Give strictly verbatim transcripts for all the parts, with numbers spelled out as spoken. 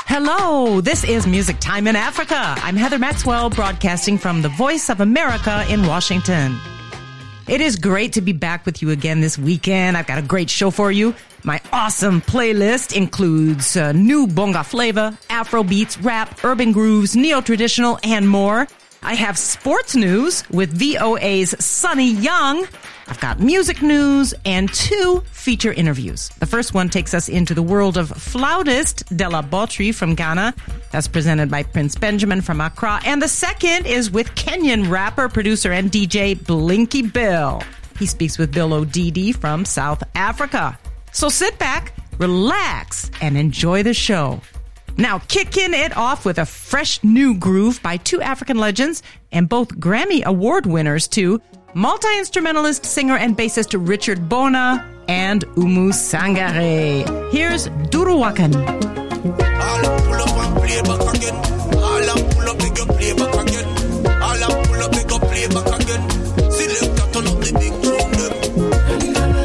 Hello, this is Music Time in Africa. I'm Heather Maxwell, broadcasting from the Voice of America in Washington. It is great to be back with you again this weekend. I've got a great show for you. My awesome playlist includes uh, new bonga flavor, Afro beats, rap, urban grooves, neo-traditional, and more. I have sports news with V O A's Sunny Young. I've got music news and two feature interviews. The first one takes us into the world of flautist Della Botry from Ghana. That's presented by Prince Benjamin from Accra. And the second is with Kenyan rapper, producer, and D J Blinky Bill. He speaks with Bill Odidi from South Africa. So sit back, relax, and enjoy the show. Now, kicking it off with a fresh new groove by two African legends and both Grammy Award winners too, multi-instrumentalist, singer, and bassist Richard Bona and Oumou Sangaré. Here's Duru Wakani. All I pull up and play back again. All I pull up, they go play back again. All I pull up, they go play back again. Select turn up the big tune them.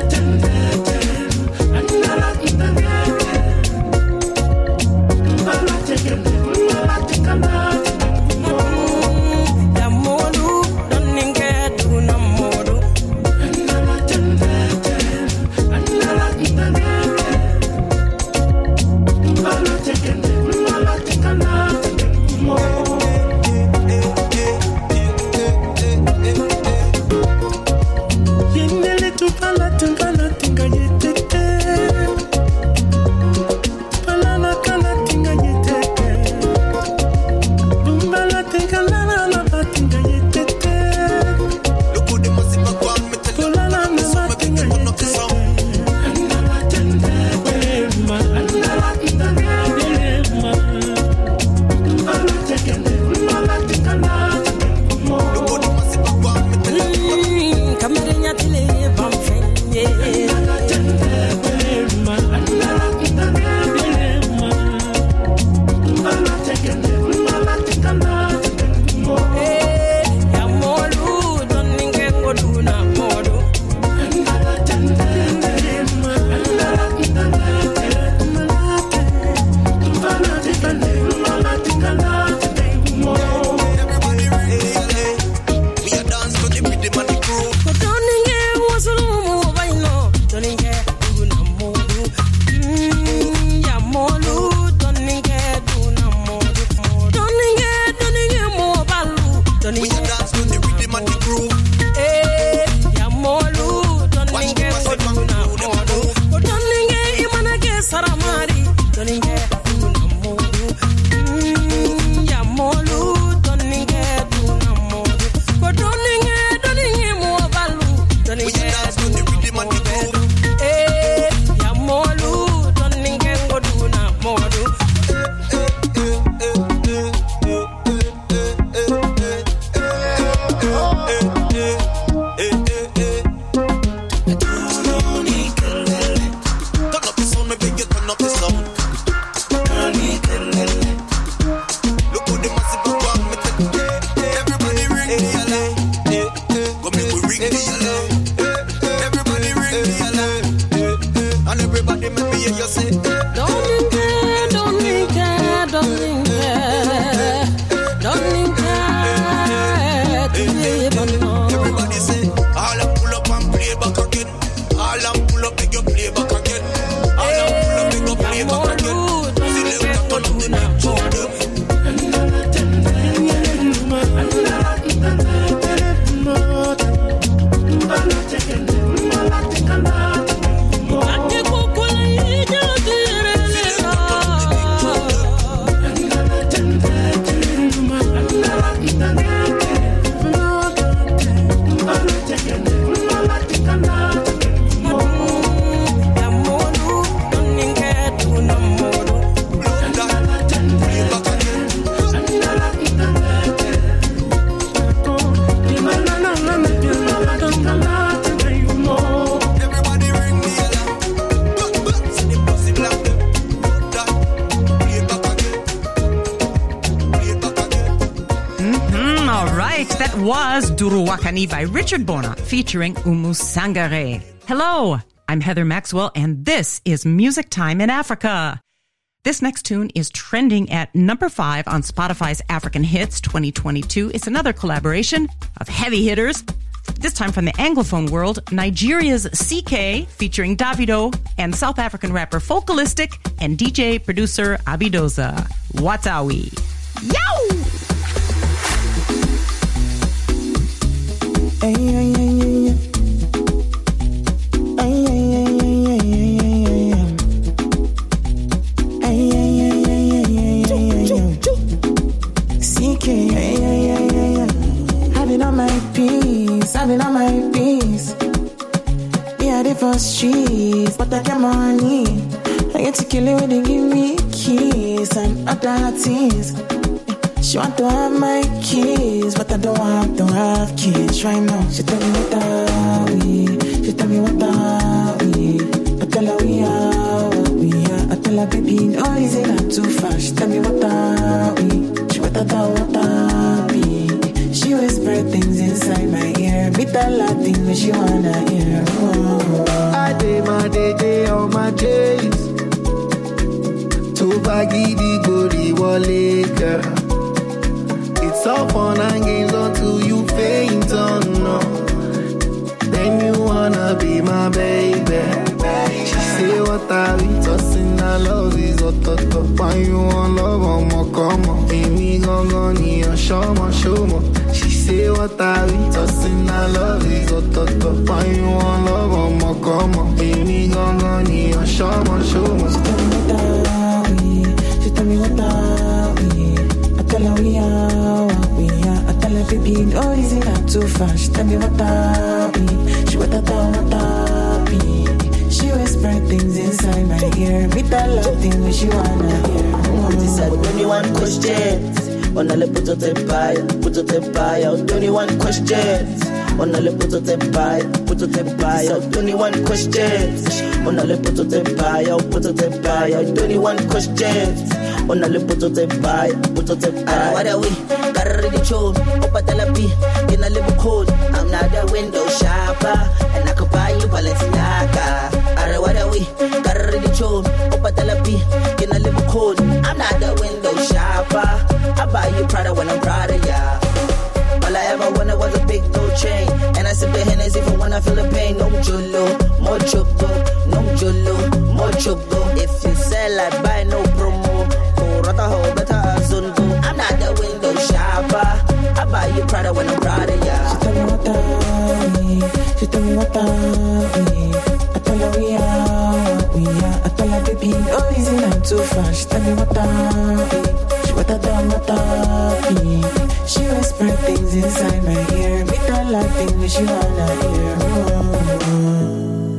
Was Duru Wakani by Richard Bona featuring Oumou Sangaré. Hello, I'm Heather Maxwell and this is Music Time in Africa. This next tune is trending at number five on Spotify's African Hits twenty twenty-two. It's another collaboration of heavy hitters, this time from the Anglophone world, Nigeria's C K featuring Davido and South African rapper Folkalistic and D J producer Abidoza. Watawi. Yow! Ay, ay, ay, ay, ay. Ay, ay, ay, ay, ay, ay, ay. Ay, ay, ay, ay, ay, ay, ay, ay. C K, ay, ay, ay, ay, ay. Having on my peace, having on my peace. Yeah, the first streets, but I get money. I get to kill it when they give me keys and other things. She want to have my kids, but I don't have, don't have kids right now. She tell me what are we, she tell me what are we. I tell her we are what we are. I tell her baby, no, is it not too far? She tell me what are we, she what are what are we. She whisper things inside my ear, me tell her things that she wanna hear. Oh. I did my day, day on my days. To baggy the body wallet, girl. It's all fun and games until you faint, oh no. Then you wanna be my baby. She say what I be tossing, I love is what to talk. Why you want love, I'ma come on. Amy gon' go need a show me, show me. She say what I be tossing, I love is what to talk. Why you want love, I'ma come on. Amy gon' go need a show me, show me. She tell me what are we, I tell her we are what we are. I tell her baby, no, is it not too far? She tell me what are we, she what I thought what are we. She whisper things inside my ear, me tell her things when she wanna hear. This is twenty-one questions. On a le puto te paya, puto te paya. twenty-one questions. On a le puto te paya, puto te paya. twenty-one questions. On a le puto te paya, puto te paya. twenty-one questions. On a le puto te paya, puto te paya. What are we? Gotta read the tune. Up at the P, in a little code. I'm not a window shopper, and I could buy you Balenciaga. Are what are we? Gotta read the tune. Up at the P, in a little code. I'm not a window shopper. I buy you Prada when I'm proud of ya. All I ever wanted was a big gold chain, and I sip the Hennessy even when I feel the pain. No jolo, more choco, no jolo, more choco. If you sell, I buy no promo. Kurata ho better azungo. I'm not the window shopper. I buy you Prada when I'm proud of ya. She tell me what are we, she tell me what are we. I tell her we are what we are. I tell her baby, no, is it not too far? She tell me what are we, what I done, what I be. She whisper things inside my ear, me tell her things she wanna hear. Oh.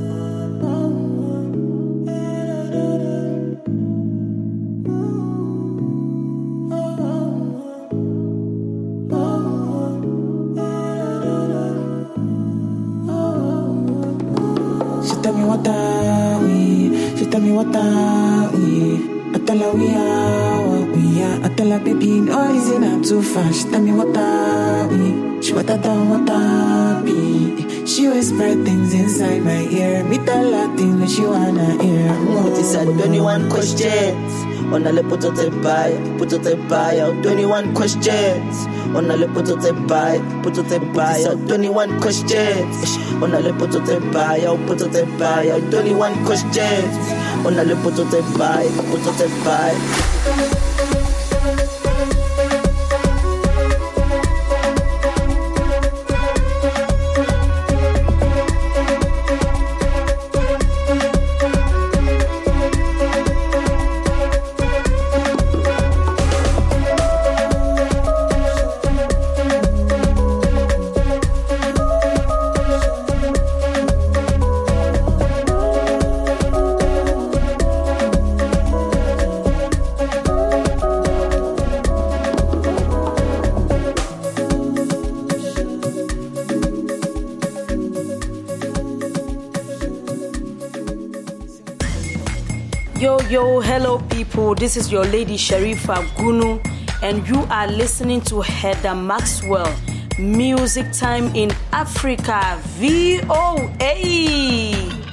She tell me what are we, she tell me what are we. I tell her we are what we are. I tell her baby, no, is it not too far? She tell me what are we, she what I done, what I be. She whisper things inside my ear, me tell her things that she wanna hear. Oh. This is twenty-one questions. On a le puto te paya, puto te paya. twenty-one questions. On a le puto te paya, puto te paya. twenty-one questions. On a le puto te paya, puto te paya. twenty-one questions. On a le puto te paya, puto te paya. Yo, yo, hello people, this is your lady Sharifa Gunu and you are listening to Heather Maxwell, Music Time in Africa, V O A.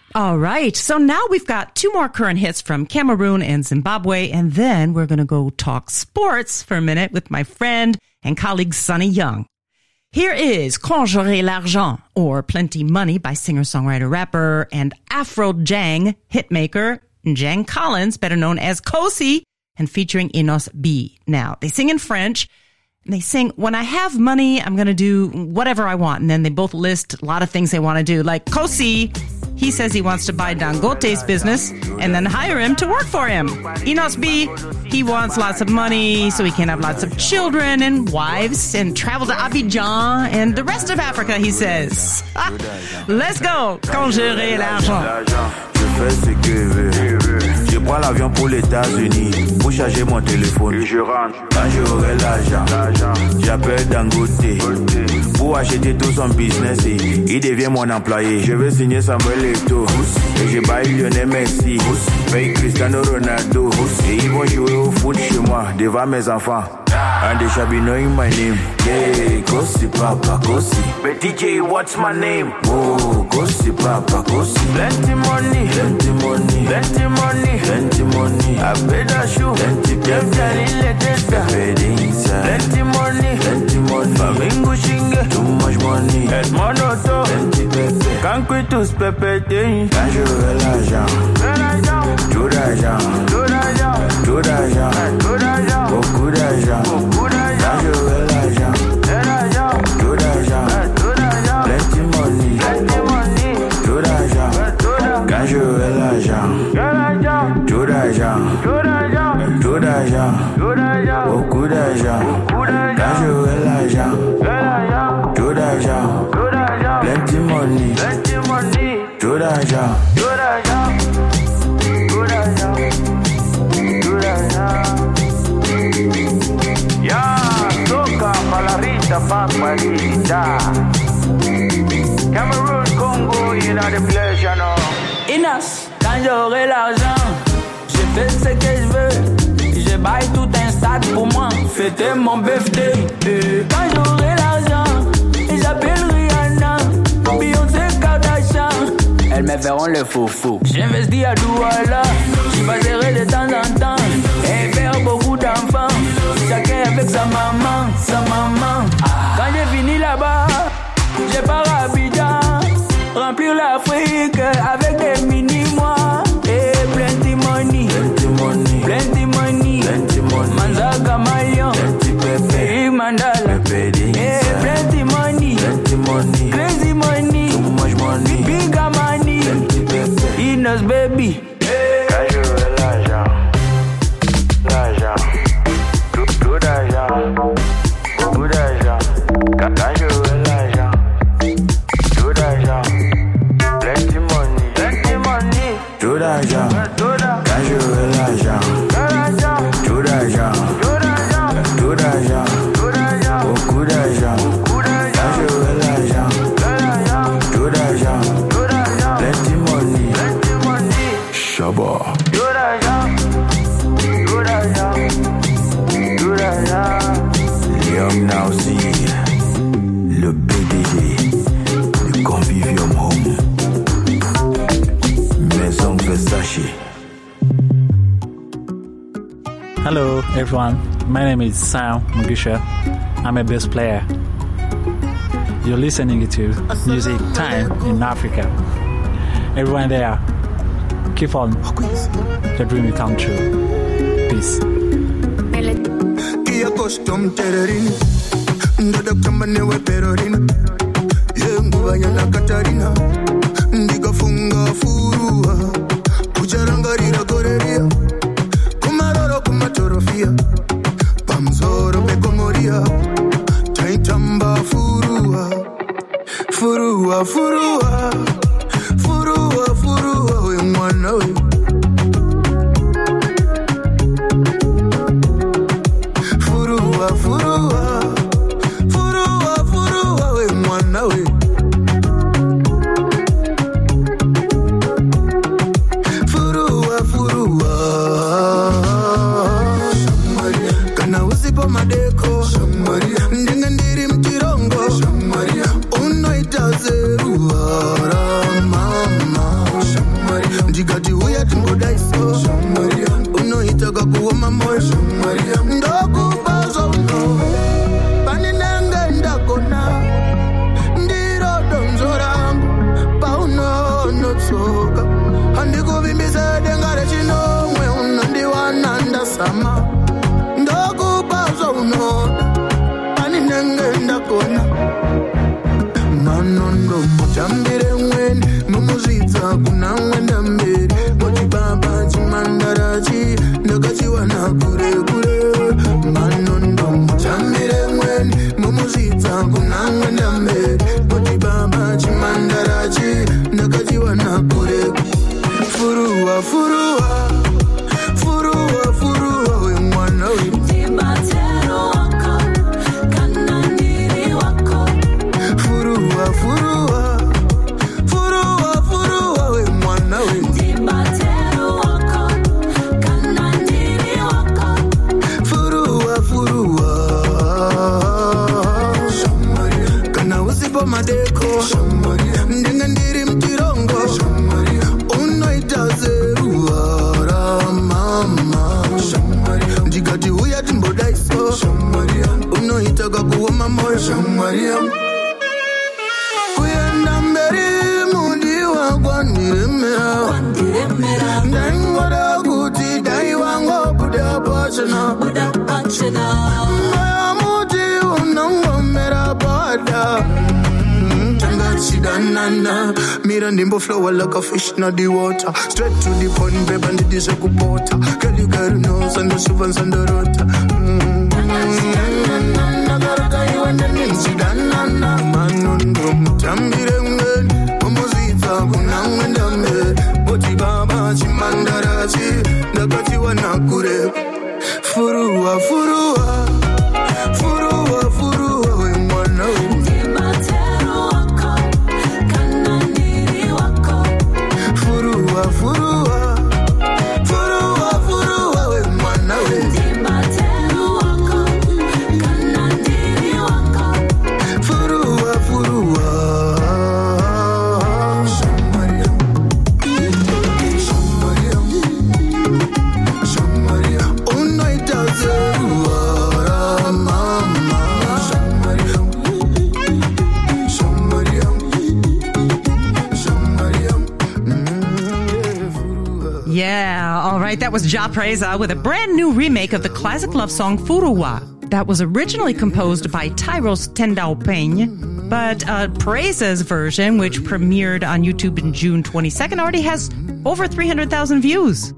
All right. So now we've got two more current hits from Cameroon and Zimbabwe, and then we're going to go talk sports for a minute with my friend and colleague Sonny Young. Here is Quand j'aurai l'argent, or Plenty Money by singer-songwriter-rapper and Afro-Jang hitmaker Jang Collins, better known as Kosi, and featuring Enos B. Now, they sing in French. They sing, when I have money, I'm going to do whatever I want. And then they both list a lot of things they want to do. Like Kosi, he says he wants to buy Dangote's business and then hire him to work for him. Enos B, he wants lots of money so he can have lots of children and wives and travel to Abidjan and the rest of Africa, he says. Ah, let's go. Quand j'aurai l'argent. Fais ce que je veux. Je prends l'avion pour les États-Unis pour charger mon téléphone. Et je rentre quand j'aurai l'argent. J'appelle Dangote pour acheter tout son business et il devient mon employé. Je vais signer Samuel Eto'o et je baille Lionel Messi. Paye Cristiano Ronaldo et ils vont jouer au foot chez moi devant mes enfants. And they shall be knowing my name. Yeah, Kosi Papa Kosi. But D J, what's my name? Oh, Kosi Papa Kosi. Plenty money, plenty money, plenty money, plenty money. I better shoot, plenty plenty, plenty money, plenty money. Flamingo Shinge, too much money. Head monoto, plenty pepe. Can't quit to pepe day. Quand j'aurai l'argent, tout d'argent, tout d'argent, tout d'argent, tout d'argent, beaucoup d'argent. Quand j'aurai l'argent, tout d'argent, plenty money, tout d'argent. Quand j'aurai l'argent, tout d'argent, tout d'argent, beaucoup d'argent. Quand j'aurai l'argent, tout d'argent, plenty money, tout d'argent. Cameroon, Congo, il a des plaisirs, non. Inas, quand j'aurai l'argent, je fais ce que je veux. Je baille tout un stade pour moi, fêter mon birthday. Et quand j'aurai l'argent, j'appelle Rihanna, Beyoncé, Kardashian. Elles me feront le fou-fou. J'investis à Douala, je passerai de temps en temps et faire beaucoup d'enfants. Chacun avec sa maman, sa maman. Quand j'ai fini là-bas, je pars à Abidjan, remplir l'Afrique avec des mini-mois. Et plenty money, plenty money, plenty money, plenty money. Manzaga Malion, plenty pepe, et Mandala, et plenty money, plenty money, crazy money, too much money, big money, plenty pepe, Enos baby. Quand j'aurai l'argent, l'argent, tout, tout d'argent, beaucoup d'argent. Quand j'aurai l'argent, tout d'argent, plenty money, plenty money, tout d'argent. Quand j'aurai l'argent, tout d'argent, tout d'argent, beaucoup d'argent. Quand j'aurai l'argent, tout d'argent, plenty money, Shabba. tout d'argent, tout d'argent, tout d'argent. Young Now see, le B D G, le Convivium Home, Maison Versace. Hello everyone, my name is Sam Mugisha. I'm a bass player. You're listening to Music Time in Africa. Everyone there, keep on, the dream will come true. Peace. Kia custom terrorin, ndoda kama newe perorin. Yengu vanyana Katarina, ndiga funga furua, kucharangarira goreria, kumaroro kumatorofia, pamzoro pekomoria, taitamba furua, furua, furua, furua, furua, we mwana we. Furua, furua, furua, furua, we mwana we. daiso unohitaga kuoma moyo ndokupazo uno paninenge ndakona ndiro donzo rangu paunonotsoka handikuvimbisa denga rechinomwe unondiwana ndasama ndokupazo uno paninenge ndakona manondo mutambire mweni mumuzvidza kuna mwenda mberi moti baba chimandarachi ndakachiwana kure kure manondo mutambire mweni mumuzvidza kuna mwenda mberi moti baba chimandarachi ndakachiwana kure furuwa furuwa furuwa furuwa we mwana we furuwa furuwa furuwa furuwa we mwana we furuwa furuwa kana usipo madeko ndenge ndiri mtirongo unoita zeruwa ra mama ndikati uya timbodaiso unoita kakuoma moyo kuyenda mberi mundi wakwandiremera ndengwada kuti dai wango buda pachana maya muti unongomera bada Chidanana, mira nimbo flow like a fish na the water. Straight to the point, babe, and it is a good water. Girl, you got nose and the shivans and the rota. Nagaraka, you and the Chidanana, Manundo, Tambirenge, Momozita, Kunang and Dame, Boti Baba, Chimandarachi, Nakati Wanakure, Furua, Furua, Furua, Furua, in one night. Furuwa, furuwa, furuwa, we mwana we. Furuwa, furuwa. Shamaria, Shamaria, Shamaria. Unaita zeruwa, mama. Shamaria, Shamaria, Shamaria. Yeah, all right. That was Ja Preza with a brand new remake of the classic love song Furuwa. That was originally composed by Tyros Tendaupen, but uh, Preza's version, which premiered on YouTube in June twenty-second, already has over three hundred thousand views.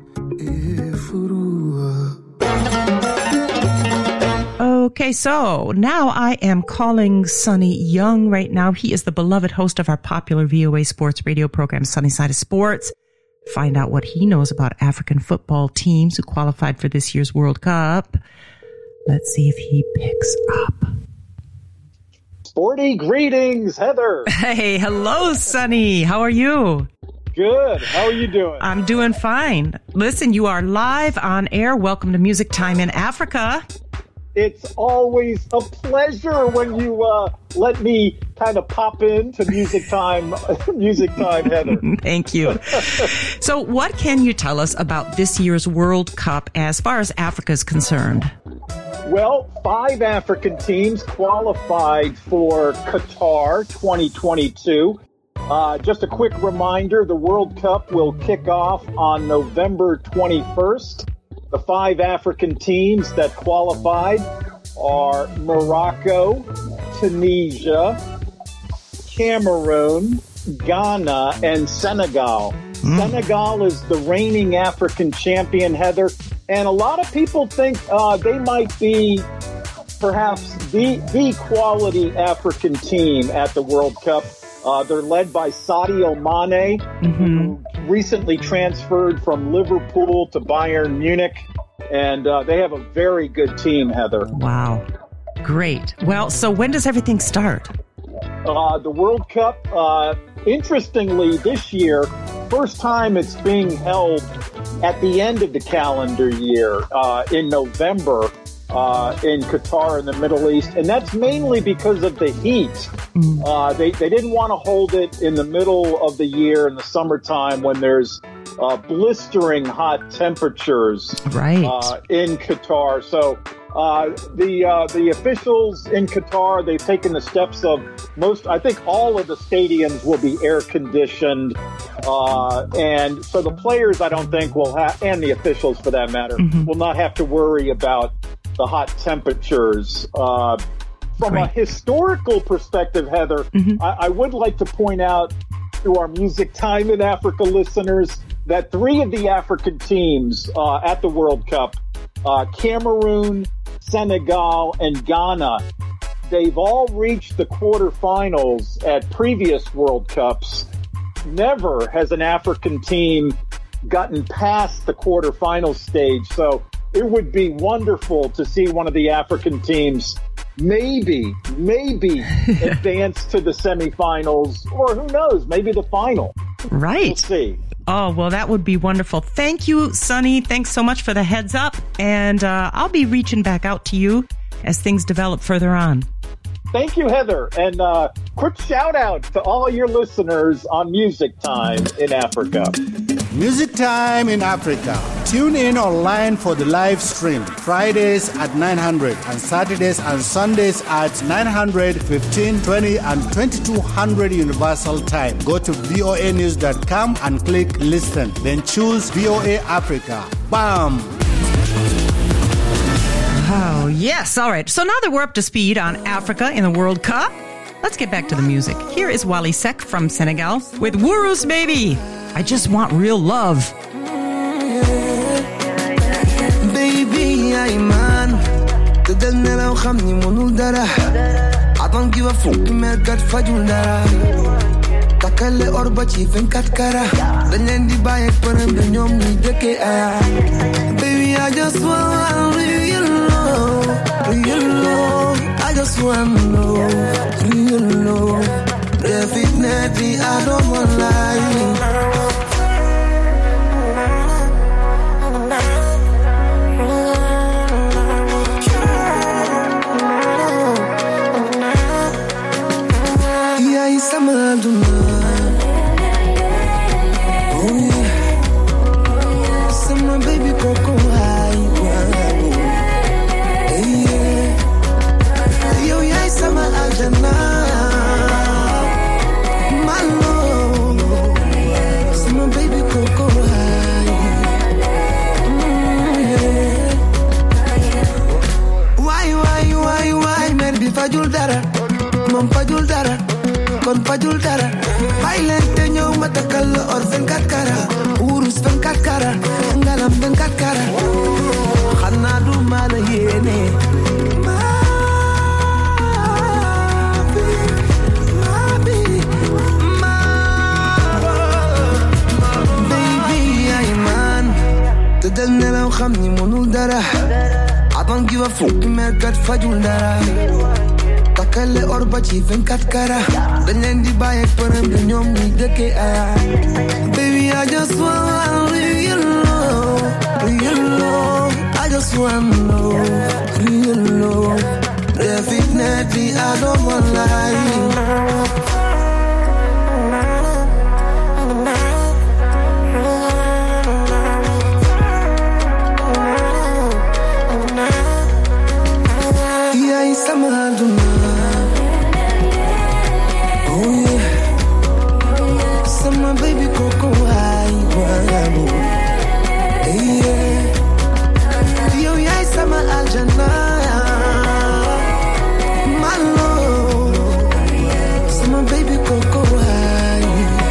Okay, so now I am calling Sonny Young right now. He is the beloved host of our popular V O A sports radio program, Sunny Side of Sports. Find out what he knows about African football teams who qualified for this year's World Cup. Let's see if he picks up. Sporty greetings, Heather. Hey, hello, Sonny. How are you? Good. How are you doing? I'm doing fine. Listen, you are live on air. Welcome to Music Time in Africa. It's always a pleasure when you uh, let me kind of pop into Music Time, Music Time, Heather. Thank you. So what can you tell us about this year's World Cup as far as Africa is concerned? Well, five African teams qualified for Qatar twenty twenty-two. Uh, just a quick reminder, the World Cup will kick off on November twenty-first. The five African teams that qualified are Morocco, Tunisia, Cameroon, Ghana, and Senegal. Mm. Senegal is the reigning African champion, Heather, and a lot of people think uh, they might be perhaps the, the quality African team at the World Cup. Uh, they're led by Sadio Mane, mm-hmm. who recently transferred from Liverpool to Bayern Munich. And uh, they have a very good team, Heather. Wow. Great. Well, so when does everything start? Uh, the World Cup, uh, interestingly, this year, first time it's being held at the end of the calendar year uh, in November. uh, in Qatar in the Middle East, and that's mainly because of the heat. Mm. Uh, they, they didn't want to hold it in the middle of the year in the summertime when there's uh, blistering hot temperatures right. uh, in Qatar. So uh, the uh, the officials in Qatar, they've taken the steps of most, I think all of the stadiums will be air conditioned. Uh, and so the players, I don't think will have, and the officials for that matter, mm-hmm. will not have to worry about the hot temperatures. Uh, from Great. a historical perspective, Heather, mm-hmm. I, I would like to point out to our Music Time in Africa listeners that three of the African teams uh, at the World Cup, uh, Cameroon, Senegal, and Ghana, they've all reached the quarterfinals at previous World Cups. Never has an African team gotten past the quarterfinal stage. So it would be wonderful to see one of the African teams maybe, maybe advance to the semifinals, or who knows, maybe the final. Right. We'll see. Oh, well, that would be wonderful. Thank you, Sonny. Thanks so much for the heads up. And uh, I'll be reaching back out to you as things develop further on. Thank you, Heather. And uh, quick shout out to all your listeners on Music Time in Africa. Music Time in Africa. Tune in online for the live stream. Fridays at nine hundred and Saturdays and Sundays at nine hundred, fifteen, twenty and twenty-two hundred Universal Time. Go to V O A news dot com and click listen. Then choose V O A Africa. Bam! Oh, yes. All right. So now that we're up to speed on Africa in the World Cup, let's get back to the music. Here is Wally Seck from Senegal with Wurus Baby. I just want real love. Baby, I'm man. Tadalna law khamni munul dara. I don't give a fuck. Me got fajul dara. Takale orba chi venkat kara. Danyan di bayak param danyom ni deke aya. Baby, I just want real love, real love. I just want love, real love. Definitely, I don't want lie. Yeah, it's a maduna. Oh yeah, some baby coco high. Yeah, yo yeah, it's a maduna. My love, some baby coco high. Mm, yeah. Why, why, why, why, man, be fajul dara, mom fajul dara. Kon fajul dara bailente ñew ma takal or vingt-quatre kara urus vingt-quatre kara ngalam vingt-quatre kara xana du mala yene ma bi ma bi ma baby ay man te dal nelaw xamni mënul dara I don't give a fuck me gat fajul dara Takale orba chi vingt-quatre kara Danyan di bayak param danyom ni deke aya Baby, I just want real love, real love I just want love, real love Definitely, I don't want lie Yeah, it's a maduna. My baby coco high, yeah. Yo, yeah, sama aljana, my love. Sama baby coco high.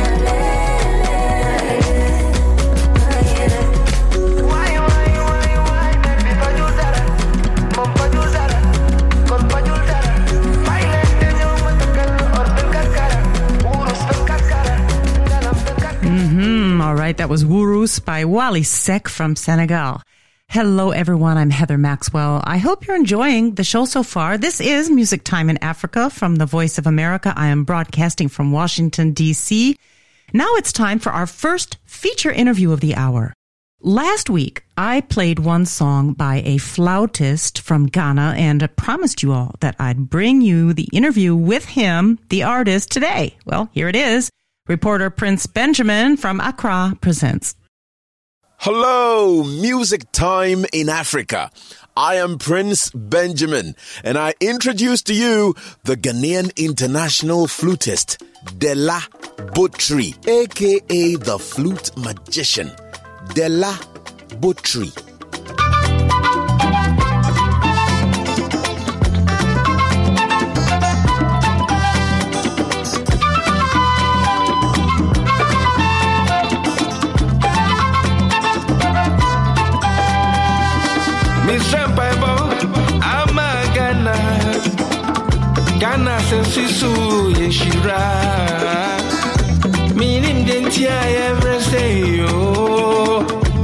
Why, why, why, why, baby, fajul dara, mom fajul dara, kon fajul dara. Bailente ñew ma takal or vingt-quatre kara, urus vingt-quatre kara. Mm-hmm. All right. That was Wurus by Wally Seck from Senegal. Hello, everyone. I'm Heather Maxwell. I hope you're enjoying the show so far. This is Music Time in Africa from the Voice of America. I am broadcasting from Washington, D C. Now it's time for our first feature interview of the hour. Last week, I played one song by a flautist from Ghana and promised you all that I'd bring you the interview with him, the artist, today. Well, here it is. Reporter Prince Benjamin from Accra presents. Hello, Music Time in Africa. I am Prince Benjamin, and I introduce to you the Ghanaian international flutist, Dela Botry, aka the Flute Magician. Dela Botry. Miss Champaibo, I'm a Ghana. Ghana says Sisu Yeshira. Meaning Dentia every say yo.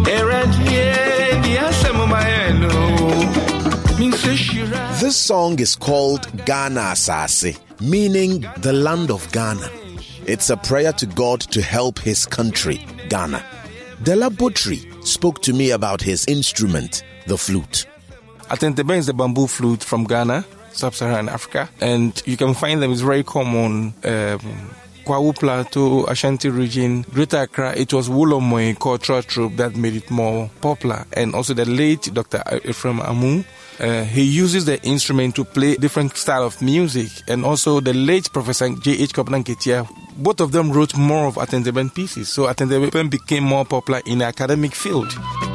This song is called Ghana Sase, meaning the land of Ghana. It's a prayer to God to help his country, Ghana. Dela Botry spoke to me about his instrument, the flute. Atentebe is the bamboo flute from Ghana, sub-Saharan Africa, and you can find them. It's very common. Um, Kwawu Plateau, Ashanti region, Greater Accra. It was Wolomoy cultural troupe that made it more popular. And also the late Doctor Ephraim Amu, uh, he uses the instrument to play different style of music. And also the late Professor J H Kopanan Ketia, both of them wrote more of Atenteben pieces. So Atenteben became more popular in the academic field.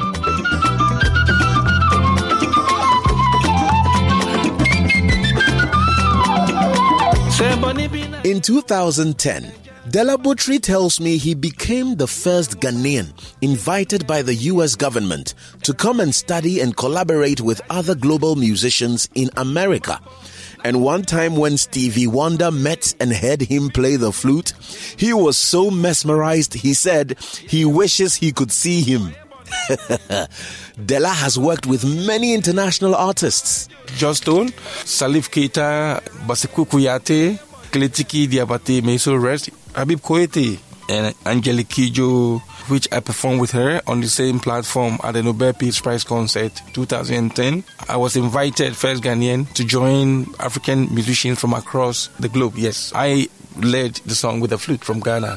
In two thousand ten, Dela Botry tells me he became the first Ghanaian invited by the U S government to come and study and collaborate with other global musicians in America. And one time when Stevie Wonder met and heard him play the flute, he was so mesmerized he said he wishes he could see him. Dela has worked with many international artists. Justone, Salif Keita, Basiku Kuyate, Kletiki Diabate, Meso Rest, Habib Koete, and Angelique Kidjo, which I performed with her on the same platform at the Nobel Peace Prize concert twenty ten. I was invited, first Ghanaian, to join African musicians from across the globe. Yes, I led the song with a flute from Ghana.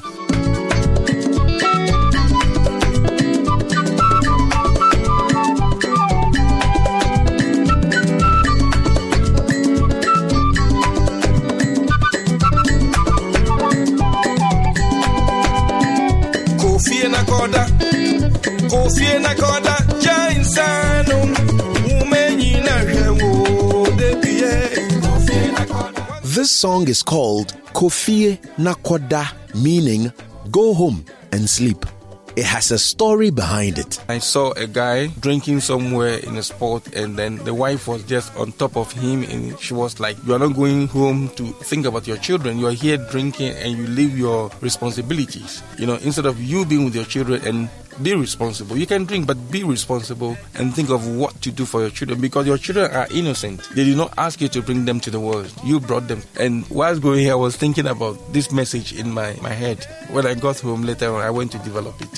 This song is called Kofi Nakoda, meaning go home and sleep. It has a story behind it. I saw a guy drinking somewhere in a spot, and then the wife was just on top of him, and she was like, you are not going home to think about your children. You are here drinking and you leave your responsibilities. You know, instead of you being with your children and be responsible. You can drink, but be responsible and think of what to do for your children, because your children are innocent. They did not ask you to bring them to the world. You brought them. And whilst going here, I was thinking about this message in my, my head. When I got home later on, I went to develop it.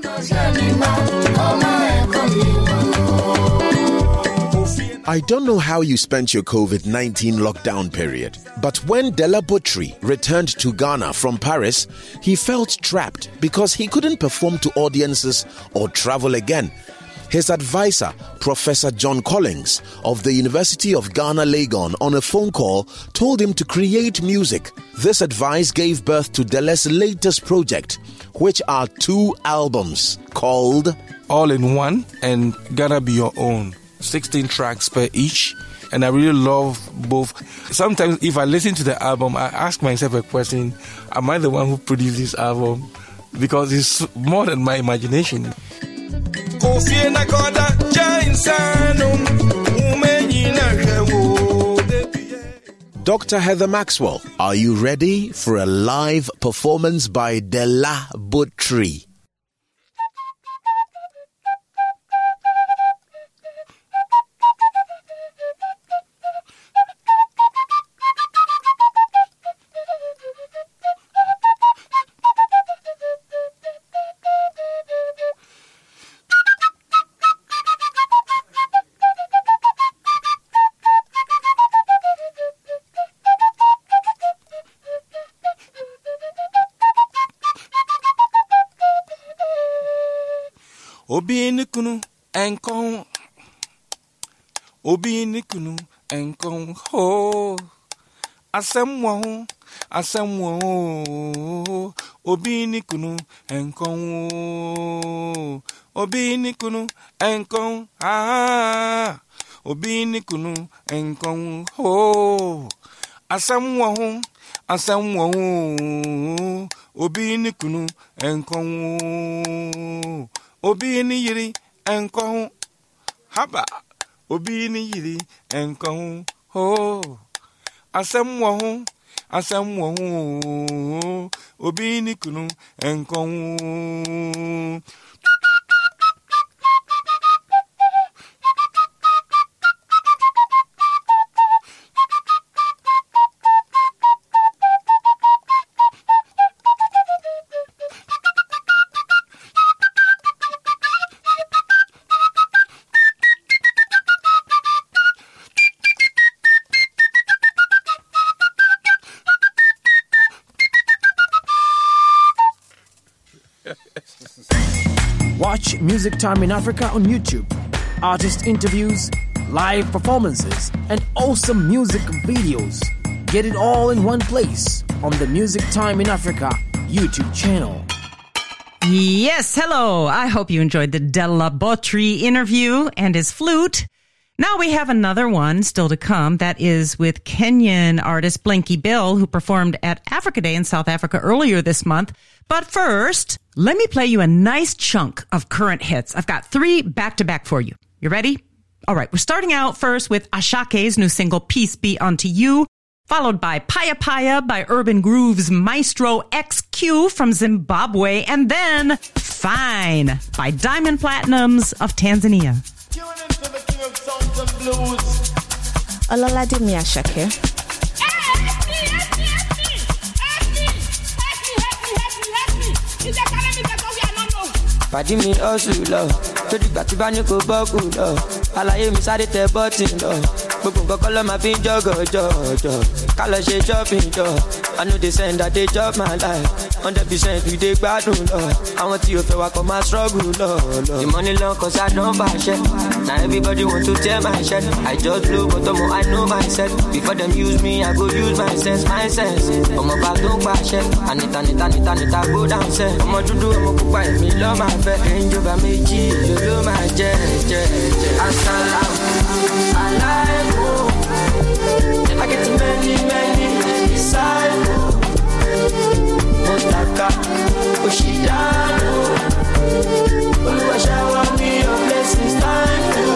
I don't know how you spent your covid nineteen lockdown period, but when Dela Botry returned to Ghana from Paris, he felt trapped because he couldn't perform to audiences or travel again. His advisor, Professor John Collins of the University of Ghana, Legon, on a phone call, told him to create music. This advice gave birth to Dela's latest project, which are two albums called All in One and Ghana Be Your Own. sixteen tracks per each, and I really love both. Sometimes if I listen to the album, I ask myself a question: am I the one who produced this album? Because it's more than my imagination. Doctor Heather Maxwell, are you ready for a live performance by Dela Botry? Obi kunu enkon. Obi kunu enkon ho. Asemwo, asemwo. Obi kunu enkon. Obi kunu enkon. Ah. Obi kunu enkon ho. Asemwo, asemwo. Obi kunu enkon. Obi ni yiri enkon. Haba. Obi ni yiri enkon ho. Asemwo, asemwo. Obi ni kunu enkon. Watch Music Time in Africa on YouTube. Artist interviews, live performances, and awesome music videos. Get it all in one place on the Music Time in Africa YouTube channel. Yes, hello. I hope you enjoyed the Della Botry interview and his flute. Now we have another one still to come. That is with Kenyan artist Blinky Bill, who performed at Africa Day in South Africa earlier this month. But first, let me play you a nice chunk of current hits. I've got three back-to-back for you. You ready? All right, we're starting out first with Ashake's new single, Peace Be Unto You, followed by Paya Paya by Urban Groove's Maestro X Q from Zimbabwe, and then Fine by Diamond Platinums of Tanzania. Olola did me Ashake. Pàdí mi ọ̀sùn lọ, tó dìgbà tí bá ní kò bọ́kù lọ. Àlàyé mi sáré tẹ bọ́tì lọ. Gbogbo nǹkan kọ́ ló máa fi ń jọ́gọ̀ jọ̀jọ̀. Ká lọ ṣe shopping jọ. I know they send that they chop my life. Hundred percent we dey gbádùn lọ. Àwọn tí o fẹ́ wa kọ́ máa struggle lọ. The money long cause I don't fashion. Now everybody want to tear my shirt. I just blow but ọmọ I know myself. Before them use me, I go use my sense, my sense. Ọmọ bá tó ń pàṣẹ. Anita, Anita, Anita, Anita, go down set. Ọmọ dúdú ọmọ pupa èmi lọ́ máa fẹ́. Ìjọba méjì ló ló máa jẹ́ jẹ́ jẹ́. Asalaam alaikum. I get many, many disciples. Motaka, Oshidano. Oluwa shower me your blessings, thank you.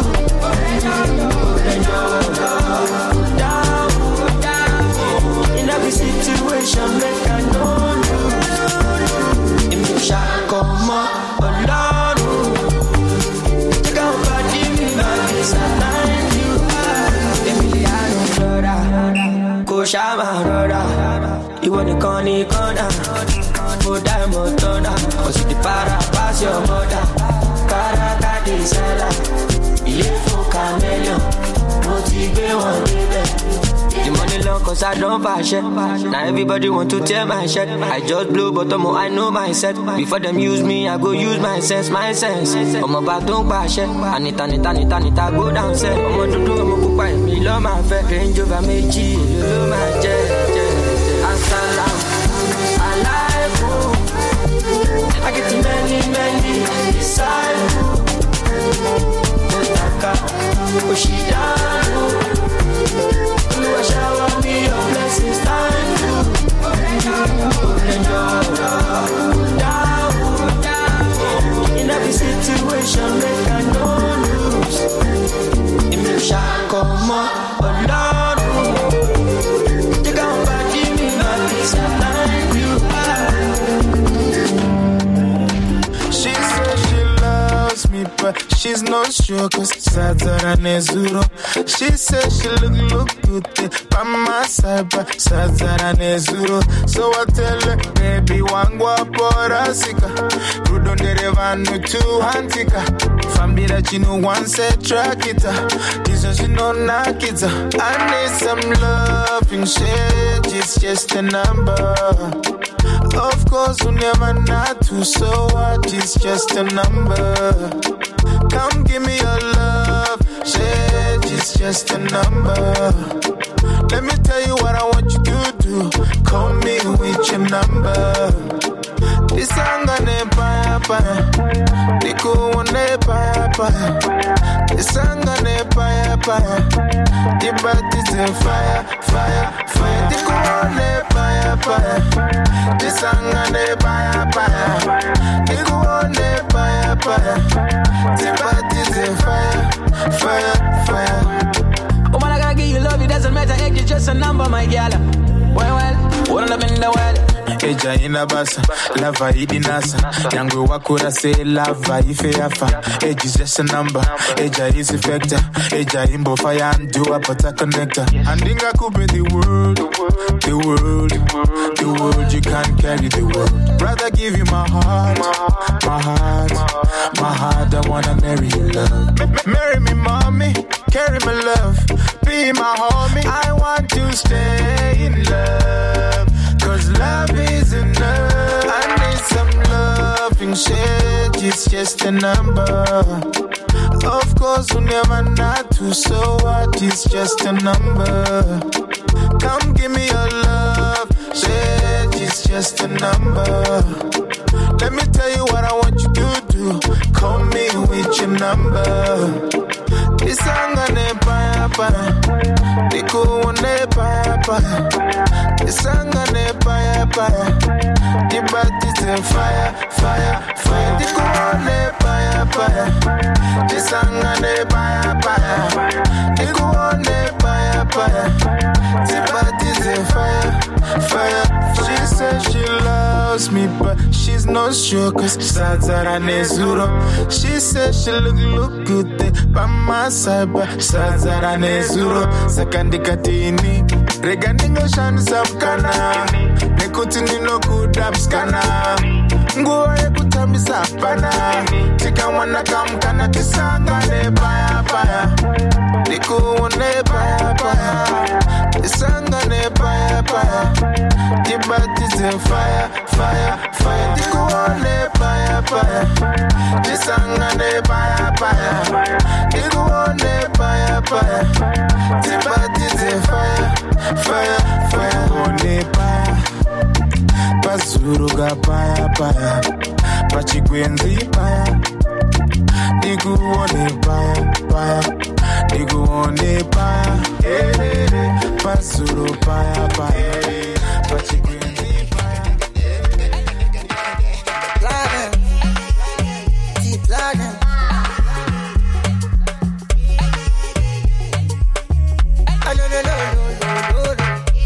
Down, in every situation, make I know you. If you shall come up, alone. Check out body, me, baby, thank you. Emiliano Flora, Koshama Rora. You want to call me corner, put that motor, cause you the para pass your mother. Caracas, the seller, you for chameleon, motivate one day. The money long cause I don't fashion. Now everybody want to tear my shirt. I just blow but ọmọ I know myself. Before them use me, I go use my sense, my sense. Ọmọ bá tó ń pàṣẹ. Anita, Anita, Anita, Anita, go down set. Ọmọ dúdú ọmọ pupa èmi lọ́ máa fẹ́. Range Rover méjì ló ló máa jẹ́ jẹ́. Asalaam alaikum. I get many, many disciples. Motaka, Oshidano. Oluwa shower me your blessings, thank you. Down, in every situation, make I no lose. If you shall come up alone, take out body, me my peace, thank you. She said she loves me, but she's not sure cause Satara Nezuro. She said she look, look good by my side, but Satara Nezuro. So I tell her, baby, wangwa porasika. Rudon derevanu tu hantika. Family chino one set track it. This is she no nakita. I need some love and shit, it's just a number. Of course, we never not to, so what is just a number. Come give me your love, shit, it's just a number. Let me tell you what I want you to do. Call me with your number. This song on the fire, fire. Nico on the fire, fire. This song on the fire, fire. The body's on fire, fire, fire. Nico on the fire, fire. This song on the fire, fire. Nico on the fire, fire. The body's on fire, fire, fire. Oh man, I gotta give you love, it doesn't matter, age is just a number, my girl. Well, well, one of them in the world. Eja inabasa, lava idinasa. Yangu wakura say lava ife yafa. Age is just a number, Eja is a factor. Eja imbo fire and do a pata connector. And inga kupe the world, the world, the world, you can't carry the world. Rather give you my heart, my heart, my heart, I wanna marry you, love. M- marry me, mommy, carry my love. Be my homie, I want to stay in love. Cause love is enough. I need some loving shit. It's just a number. Of course, we never not to, so what is just a number. Come give me your love. Shit, it's just a number. Let me tell you what I want you to do. Call me with your number. This song on the fire, fire. Nico on the fire, fire. This song on the fire, fire. The body's on fire, fire, fire. Nico on the fire, fire. This song on the fire, fire. Nico on the fire, fire. The body's on fire, fire. She says she loves me, but she's not sure cause Sazara Nezuro. She says she look, look good there by my side, but Sazara Nezuro. Sakandi Katini, Reganingo Shan Sapkana, Nekutini no Kudapskana, Ngoe Kutami Sapana, Tika Wana Kamkana Kisanga Nebaya Baya, Niku Nebaya Baya, Isanga Nebaya Baya. The body's on fire, fire, fire. The go on the fire, fire. The song on the fire, fire. The go on the fire, fire. The body's on fire, fire, fire. On the fire. Pasuruga fire, fire. Pachikwenzi fire. The go on the fire, fire. The go on the fire. Pasuru fire, fire. But you bring me fire. Laden, deep Laden. I don't know, no, no, no, no.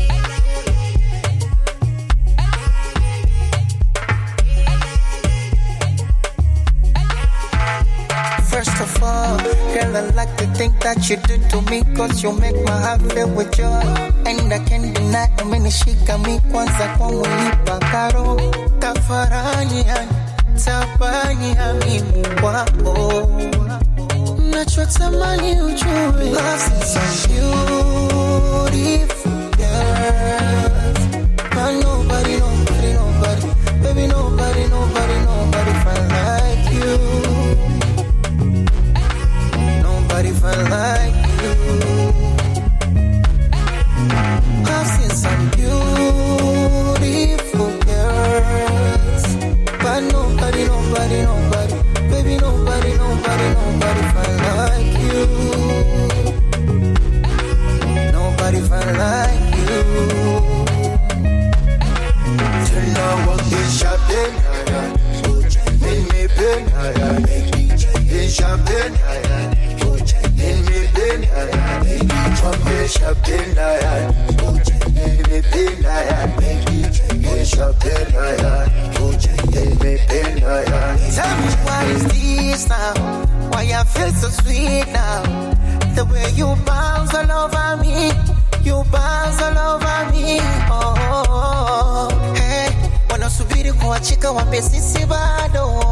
First of all, girl, I like the thing that you do to me, cause you make my heart fill with joy. And I can't deny, umenishika mi kwanza kwa unipa karo. Tafarani yani, tabani ya mimi wako. Nachotamani ujue, love's so beautiful, girl. But nobody, nobody, nobody, baby, nobody, nobody, nobody find like you. Nobody find like you. I've seen some beautiful girls, but nobody, nobody, nobody, baby, nobody, nobody, nobody find like you. Nobody find like you. Turn on what is shopping, in me pen, in shopping, in me pen, from me shopping, in me pen, in shopping, in me pen. Tell me why is this now? Why I feel so sweet now? The way you bounce all over me, you bounce all over me. Oh, hey, wanasubiri kuachika wambe sisi bado,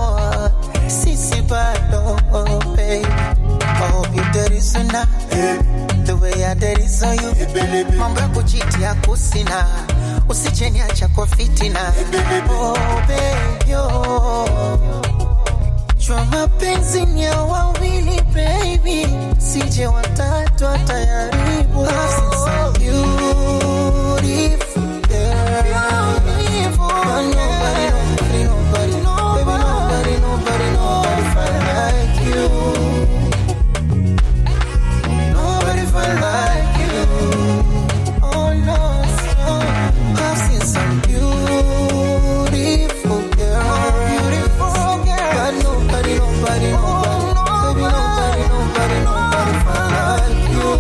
sisi bado, baby. I hope you there is enough. The way I did it so you mambo ya kujitia kusina usijeniacha kwa fitina oh baby oh chwa mapenzi ni ya wawili baby sije watatu atayaribu I've seen some beautiful girl beautiful but nobody nobody nobody nobody nobody nobody find like you nobody find like you oh no so I've seen some beautiful girl beautiful girl but nobody nobody nobody baby nobody nobody nobody find like you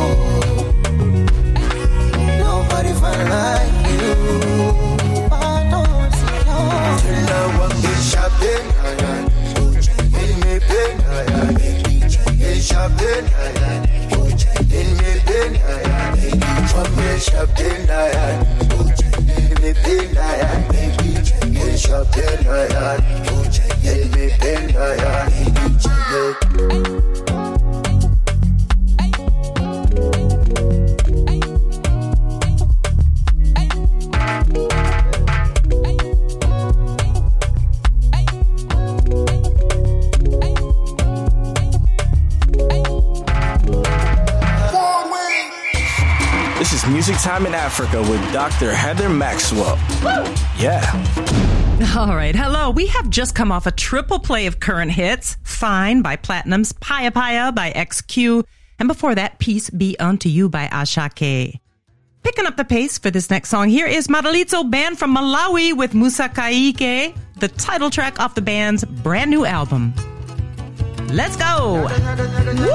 nobody find like you oh no so no till I want to shopping in me pen in shopping in me pen from me shopping in me pen in shopping in me pen This is Music Time in Africa with Doctor Heather Maxwell. Woo! Yeah. All right. Hello. We have just come off a triple play of current hits. Fine by Platinum's Paya Paya by X Q. And before that, Peace Be Unto You by Ashake. Picking up the pace for this next song, here is Madalitso Band from Malawi with Musa Kaike, the title track off the band's brand new album. Let's go. Woo!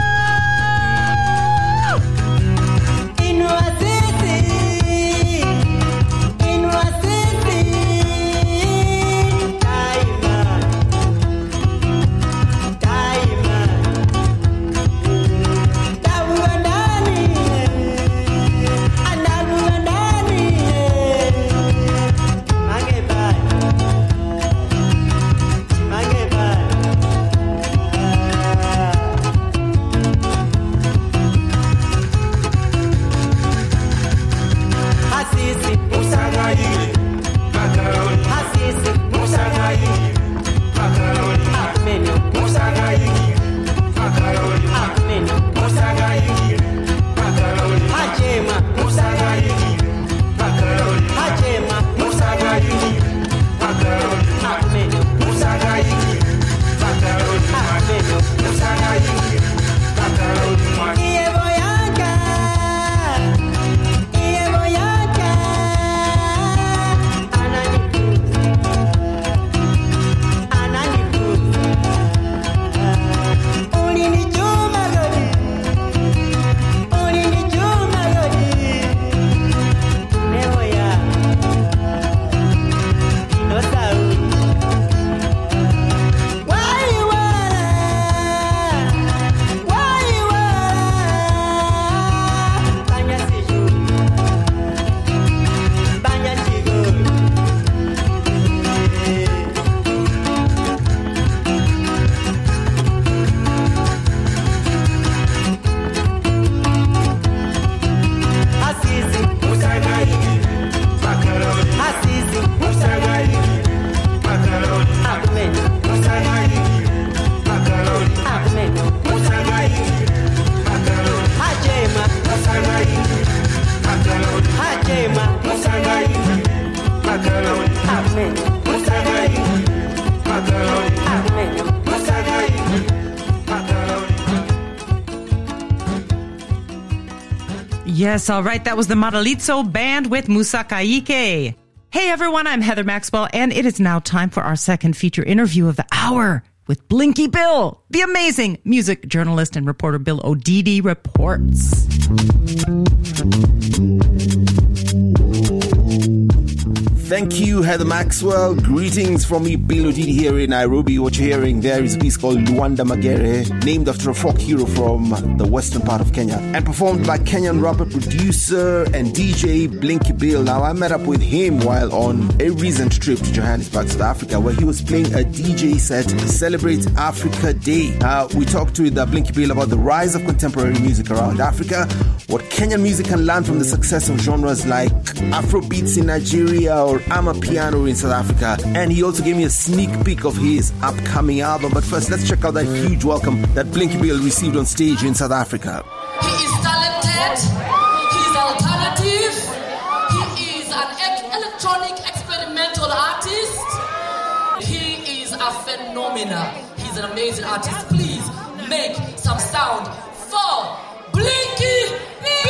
Yes, all right. That was the Madalitso Band with Musa Kaike. Hey, everyone. I'm Heather Maxwell, and it is now time for our second feature interview of the hour with Blinky Bill. The amazing music journalist and reporter Bill Odidi reports. Thank you, Heather Maxwell. Greetings from me, Bill Odidi here in Nairobi. What you're hearing there is a piece called Luanda Magere, named after a folk hero from the western part of Kenya, and performed by Kenyan rapper, producer, and D J Blinky Bill. Now, I met up with him while on a recent trip to Johannesburg, South Africa, where he was playing a D J set to celebrate Africa Day. Uh, we talked with uh, Blinky Bill about the rise of contemporary music around Africa, what Kenyan music can learn from the success of genres like Afrobeats in Nigeria or Amapiano in South Africa, and he also gave me a sneak peek of his upcoming album. But first, let's check out that huge welcome that Blinky Bill received on stage in South Africa. He is talented, he is alternative, he is an electronic experimental artist, he is a phenomenal, he's an amazing artist. Please make some sound for Blinky Bill!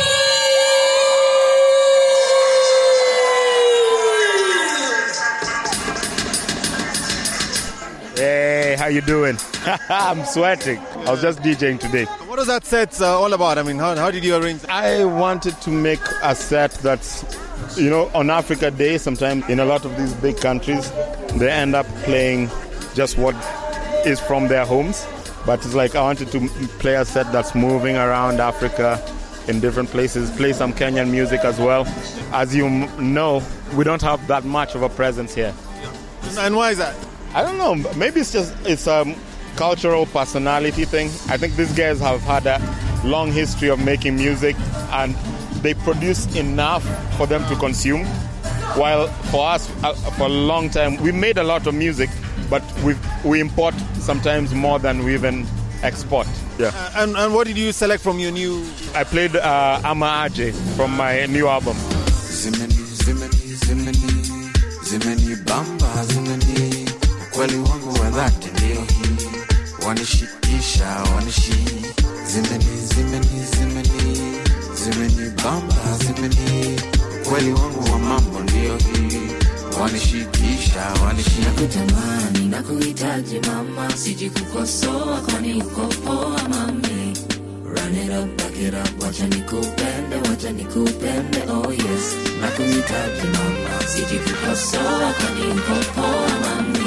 Hey, how you doing? I'm sweating. I was just DJing today. What was that set uh, all about? I mean, how, how did you arrange that? I wanted to make a set that's, you know, on Africa Day, sometimes in a lot of these big countries, they end up playing just what is from their homes. But it's like I wanted to play a set that's moving around Africa in different places, play some Kenyan music as well. As you know, we don't have that much of a presence here. And why is that? I don't know. Maybe it's just it's a cultural personality thing. I think these guys have had a long history of making music, and they produce enough for them to consume. While for us, uh, for a long time, we made a lot of music, but we we import sometimes more than we even export. Yeah. Uh, and and what did you select from your new? I played uh, Ama Aje from my new album. Zimeni, zimeni, zimeni, zimeni bamba, zimeni. Kweli wangu wa dhati ndio hii, wanishikisha, wanishi. Zimeni, zimeni, zimeni, zimeni bamba, zimeni. Kweli wangu wa mambo ndio hii, wanishikisha, wanishi. Nakutamani, nakuhitaji mama, siji kukosoa kwani uko poa mami. Run it up, back it up, wacha nikupende, wacha nikupende, oh yes. Nakuhitaji mama, siji kukosoa kwani uko poa mami.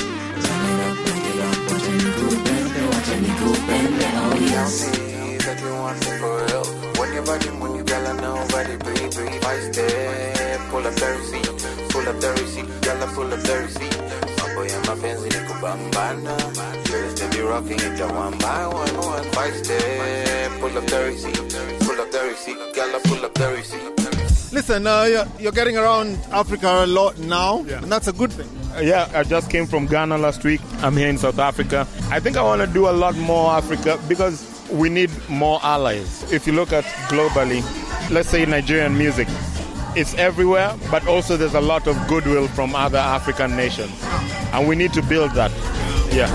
That you want me for real. When your body, when you girl, I know body breathe, breathe. I step, pull up the receipt, pull up the receipt, girl, I pull up the receipt. My boy and my fans in the kubambana. Girls, they be rocking it one by one, one. I step, pull up the receipt, pull up the receipt, girl, I pull up the receipt. Listen, uh, you're, you're getting around Africa a lot now, yeah. And that's a good thing. Uh, yeah, I just came from Ghana last week. I'm here in South Africa. I think I want to do a lot more Africa because we need more allies. If you look at globally, let's say Nigerian music, it's everywhere, but also there's a lot of goodwill from other African nations. And we need to build that. Yeah.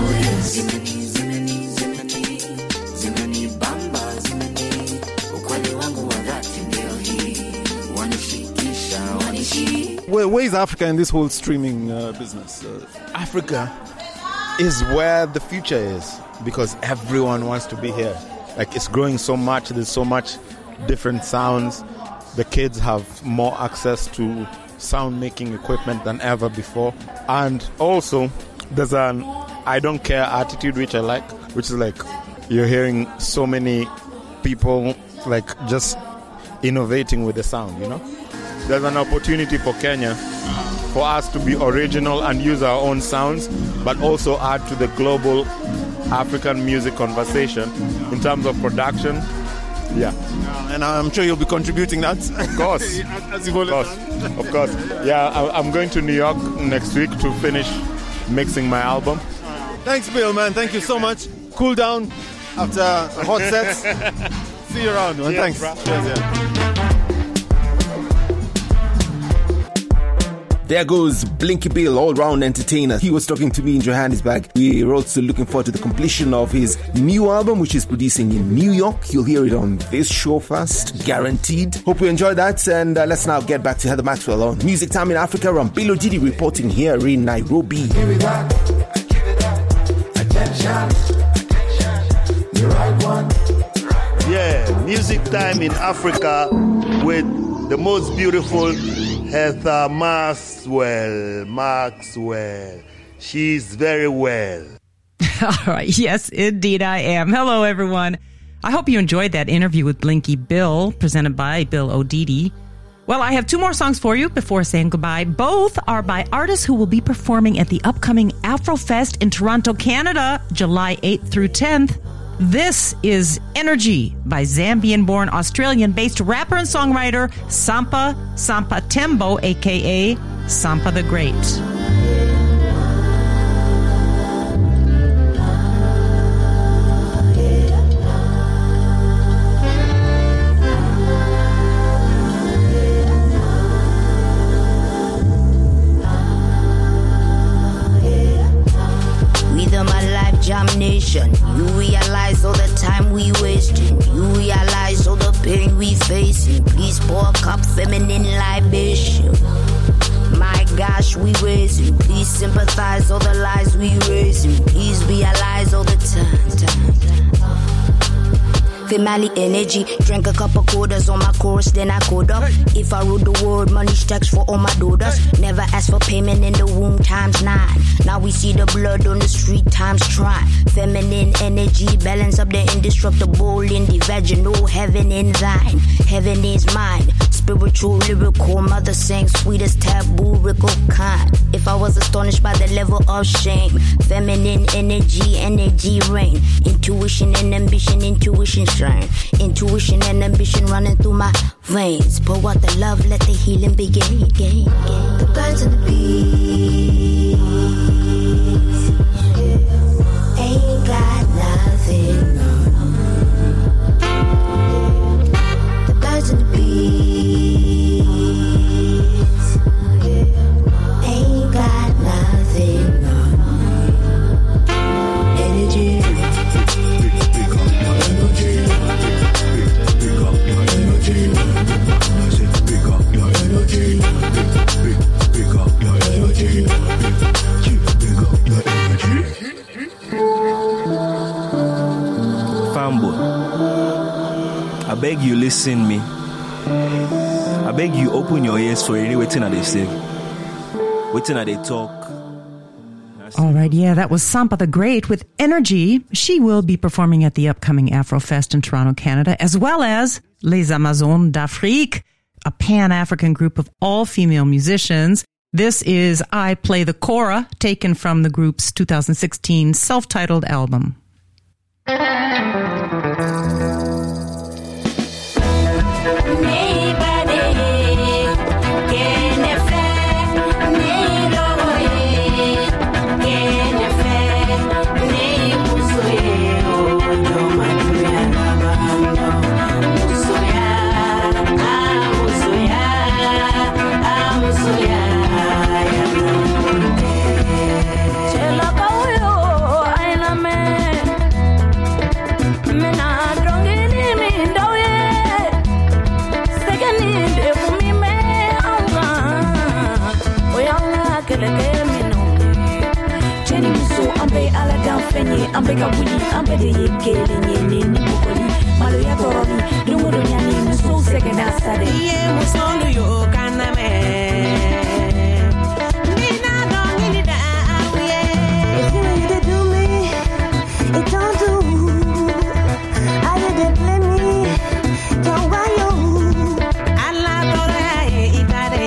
Where, where is Africa in this whole streaming uh, business? Uh, Africa is where the future is because everyone wants to be here. Like it's growing so much. There's so much different sounds. The kids have more access to sound making equipment than ever before. And also there's an I don't care attitude, which I like, which is like you're hearing so many people like just innovating with the sound, you know? There's an opportunity for Kenya for us to be original and use our own sounds, but also add to the global African music conversation in terms of production. Yeah. And I'm sure you'll be contributing that. Of course. As you of course. Of course. Yeah, I'm going to New York next week to finish mixing my album. Thanks, Bill, man. Thank you so much. Cool down after a hot set. See you around, man. Cheers, Thanks. Cheers, yeah. There goes Blinky Bill, all-round entertainer. He was talking to me in Johannesburg. We're also looking forward to the completion of his new album, which is producing in New York. You'll hear it on this show first, guaranteed. Hope you enjoyed that, and uh, let's now get back to Heather Maxwell on Music Time in Africa. I'm Bill Odidi reporting here in Nairobi. Give it that, give it that, attention, attention, the right one. Yeah, Music Time in Africa with the most beautiful Heather Maxwell. Maxwell. She's very well. All right. Yes, indeed I am. Hello, everyone. I hope you enjoyed that interview with Blinky Bill, presented by Bill O'Didi. Well, I have two more songs for you before saying goodbye. Both are by artists who will be performing at the upcoming Afrofest in Toronto, Canada, July eighth through tenth. This is Energy by Zambian-born, Australian-based rapper and songwriter Sampa Sampa Tembo, a k a. Sampa the Great. Nation. You realize all the time we wasting. You realize all the pain we facing. Please pour a cup feminine libation. My gosh, we raising. Please sympathize all the lies we raising. Please realize all the time, time, time. Family energy, drink a couple quarters on my course, then I code up. If I rule the world, money stacks for all my daughters. Never ask for payment in the womb times nine. Now we see the blood on the street times try. Feminine energy, balance up the indestructible in the vaginal. Heaven in thine, heaven is mine. Spiritual, lyrical, mother sang sweetest taboo, rickle kind. If I was astonished by the level of shame, feminine energy, energy reign. Intuition and ambition, intuition strain. Intuition and ambition running through my veins. Pour out the love, let the healing begin. Gain, gain. The birds and the bees ain't got nothing. The birds and the bees ain't got nothing. Energy. Fanboy, I beg you listen me. I beg you open your ears for any waiting at they say. Waiting at they talk. All right, yeah, that was Sampa the Great with Energy. She will be performing at the upcoming Afrofest in Toronto, Canada, as well as Les Amazones d'Afrique, a Pan-African group of all-female musicians. This is I Play the Kora, taken from the group's two thousand sixteen self-titled album. Ambe kabuli, ambe de yekele nyene ni bukoli. Malo ya toroni, dungu dunyani muso seke nasade. Iye musolu yo kaname. Nina don't need that, yeah. If you need to do me, it don't do. I did it play me, don't buy you. Allah tore itare.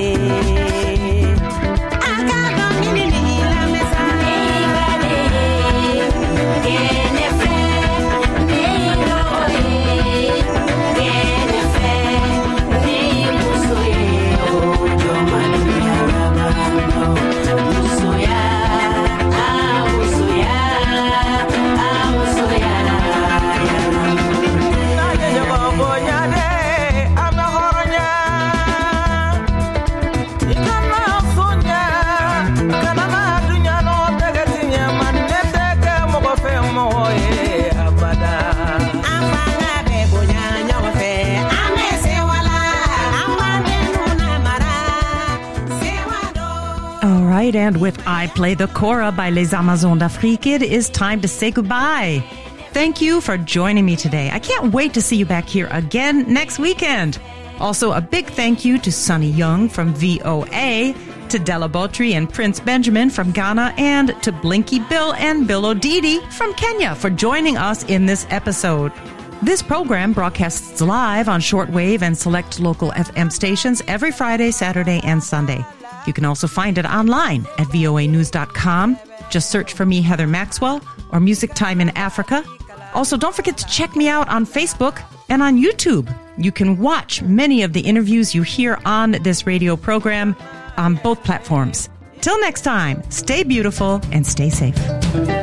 And with I Play the Kora by Les Amazones d'Afrique, it is time to say goodbye. Thank you for joining me today. I can't wait to see you back here again next weekend. Also, a big thank you to Sonny Young from V O A, to Della Botry and Prince Benjamin from Ghana, and to Blinky Bill and Bill Odidi from Kenya for joining us in this episode. This program broadcasts live on shortwave and select local F M stations every Friday, Saturday, and Sunday. You can also find it online at V O A news dot com. Just search for me, Heather Maxwell, or Music Time in Africa. Also, don't forget to check me out on Facebook and on YouTube. You can watch many of the interviews you hear on this radio program on both platforms. Till next time, stay beautiful and stay safe.